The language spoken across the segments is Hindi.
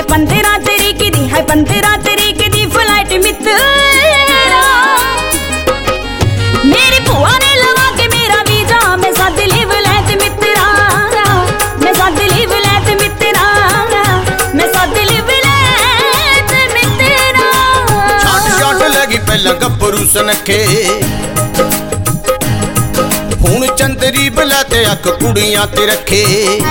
15 तरीक दी है 15 तरीक दी फ्लाइट मित्रा मेरी भूआ ने लगा के मेरा वीजा मैं साथ लीव लैत मित्रा मैं साथ लीव लैत मित्रा मैं साथ लीव लैत मित्रा छाट छाट लगी पहला गब्बरू सनखे हुण चंदरी बला ते अख कुड़ियां ते रखे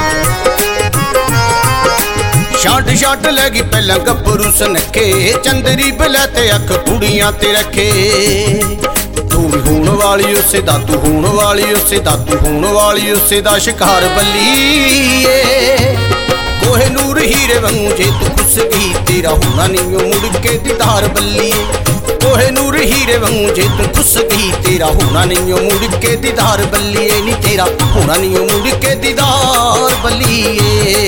छाट छाट लगी पहला गब्बरू सनखे चंदरी बला ते अख कुड़ियां ते रखे तू भी होण वाली उसे दा तू होण वाली उसे दा तू होण वाली उसे दा शिकार बल्लीए कोहे नूर हीरे वांगू जे तू खुस गई तेरा होना नहीं मुड़ के दीदार बल्लीए कोहे नूर हीरे वांगू जे तू खुस गई तेरा होना नहीं मुड़ के दीदार बल्लीए नी तेरा होना नहीं मुड़ के दीदार बल्लीए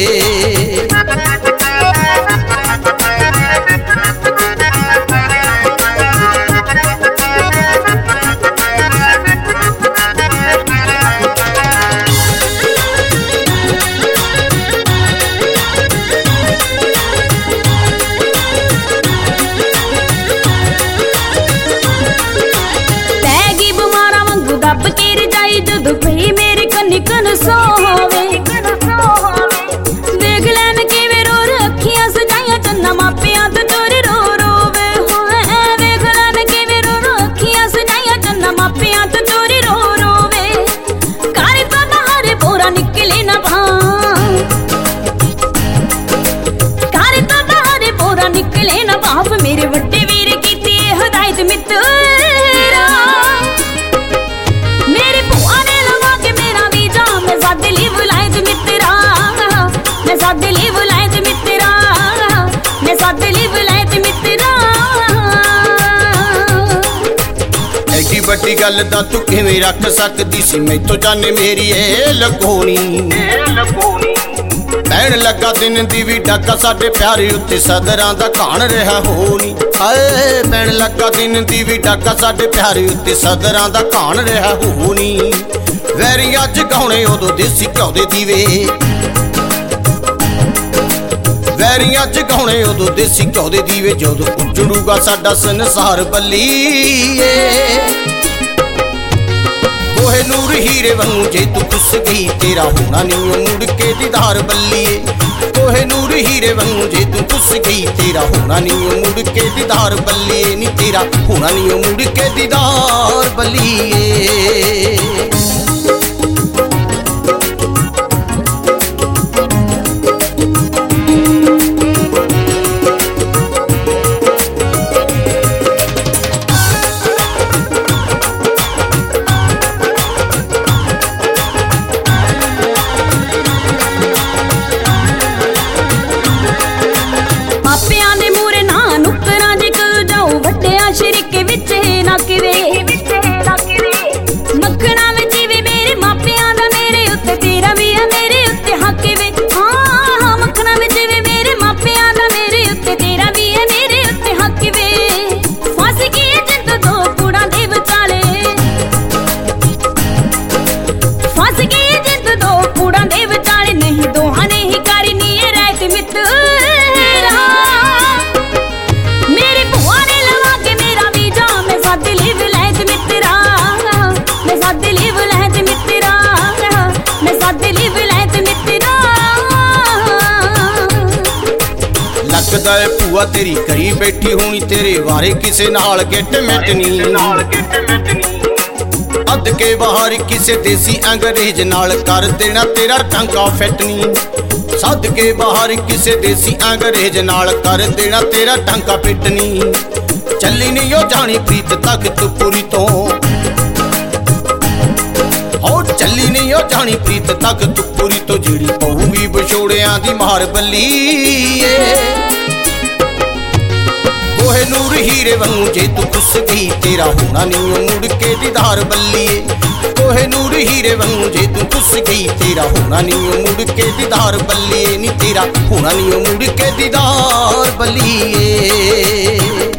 दुखी मेरी कनिकन सोवे देख लैन किवें रो रखियां सजाइयां चन्ना मापियां तो चोरी रो रोवे देख लैन किवें रो रखियां सजाइयां चन्ना मापियां तो चोरी रो रोवे घर तो बाहर पूरा निकले ना घर तो बाहर पूरा निकले ना बाप मेरे वड्डे वीर कीती हिदायत मित्रा बड़ी गल दा तू किवें रख सकदी सी मैथों जाने मेरी ए लगोनी पैण लगा दिन दी भी डाका साडे प्यारे उत्ते सदरां दा घाण रहा होनी हाए पैण लगा दिन दी भी डाका साडे प्यारे उत्ते सदरां दा घाण रहा होनी वैरी अज गाउणे उदों देसी घ्यो दे दीवे वैरियां जगाउणे उदों देसी घ्यो दे दीवे जदों उजड़ूगा साडा संसार बल्लीए कोहे नूर हीरे वांगू जे तू खुस गई तेरा होना नहीं मुड़ के दीदार बल्लीए कोहे नूर हीरे वांगू जे तू खुस गई तेरा होना नहीं मुड़ के दीदार बल्लीए नी तेरा होना नहीं मुड़ के दीदार बल्लीए मखना विच वे मेरे मापियां दा मेरे उत्ते तेरा भी है मेरे उत्ते हक वे हाँ मखना विच वे मेरे मापियां दा मेरे उत्ते तेरा भी है मेरे उत्ते हक वे फस गई जिंद दो कूड़ा दे विचाले फस गई जिंद दो कूड़ा दे विचाले नहीं दोहां ने ही करी नी ए रात मित्रा मेरी भूआ ने लगा के मेरा वीजा मैं साथ लीव लैत मित्रा लगदा है भूआ तेरी करी बैठी होनी तेरे वारे किसे नाल गिट मिटनी अद के बाहर किसे देसी अंग्रेज नाल कर देना तेरा टांका फिटनी सद के बाहर किसे देसी अंग्रेज नाल कर देना तेरा टांका पिटनी चली नहीं ओ जानी प्रीत तक तू पूरी तो चली नहीं ओ जानी प्रीत तक तू पूरी तो जिड़ी पऊ भी बछोड़ियां दी मार बल्लीए कोहे नूर हीरे वांगू जे तू खुस गई तेरा होना नहीं मुड़ के दीदार बल्लीए कोहे नूर हीरे वांगू जे तू खुस गई तेरा होना नहीं मुड़ के दीदार बल्लीए नी तेरा होना नहीं मुड़ के दीदार बल्लीए।